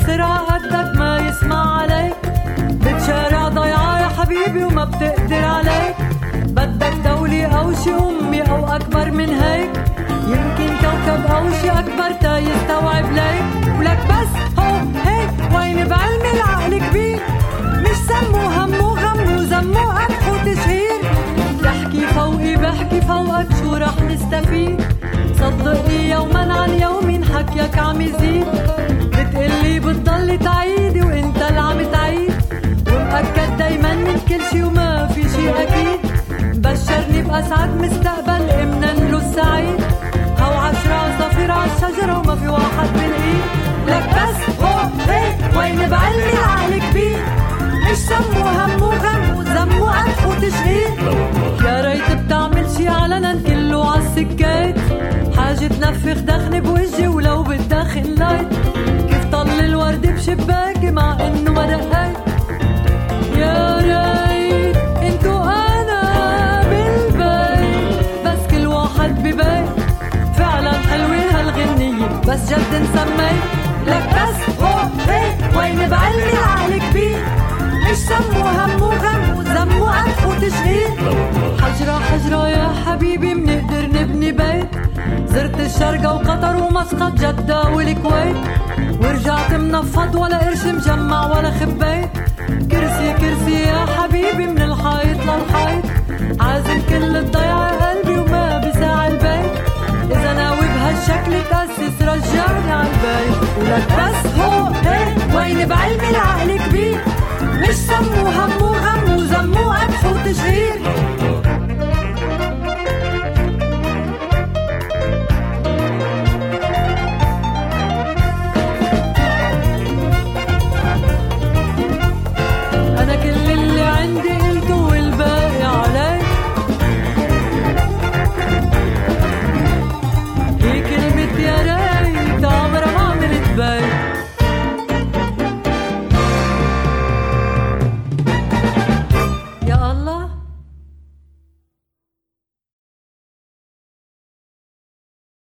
بسرعة قدك ما يسمع عليك. بتشارع ضيعة يا حبيبي وما بتقدر عليك. بدك دولة أو شي أمي أو أكبر من هيك. يمكن كوكب أو شي أكبر تا يستوعب ليك. ولك بس هو هيك وين بعلم العقل كبير. مش سمو همو غمو زمو قدح وتشهير. بحكي فوقي بحكي فوقك شو رح نستفيد. صدقني يوما عن يوم حكيك عم يزيد. بتقلي بتضلي تعيدي وانت اللي عم تعيد. ومأكد دايما من كل شي وما في شي أكيد. بشرني بأسعد مستقبل امنا له السعيد. هو 10 صفير عالشجرة وما في واحد بالإيد. لك بس هو هيك وين بعلمي العقل كبير. مش سمو همو غمو زمو قدح وتشهير. يا ريت بتعمل شي علنا كله عالسكات. حاجة تنفخ دخن بوجهي ولو بتدخن لايت. كيف طل الورد بشباكي مع انه ما دقيت. يا ريت انتو انا بالبيت بس كل واحد ببيت. فعلا حلوة هالغنية بس جد نسميت. لك بس هو هيك وين بعلمي العقل كبير. مش سمو همو غمو زمو قدح وتشهير. حجرة حجرة يا حبيبي منقدر نبني بيت. زرت الشرقة وقطر ومسقط جدة والكويت. ورجعت منفض ولا قرش مجمع ولا خبيت. كرسي كرسي يا حبيبي من الحيط للحيط. عازم كل الضيعة قلبي وما بساع البيت. إذا ناوي بهالشكل تأسس رجعني عالبيت. ولك بس هو هيك وين بعلمي العقل كبير. مش سمو همو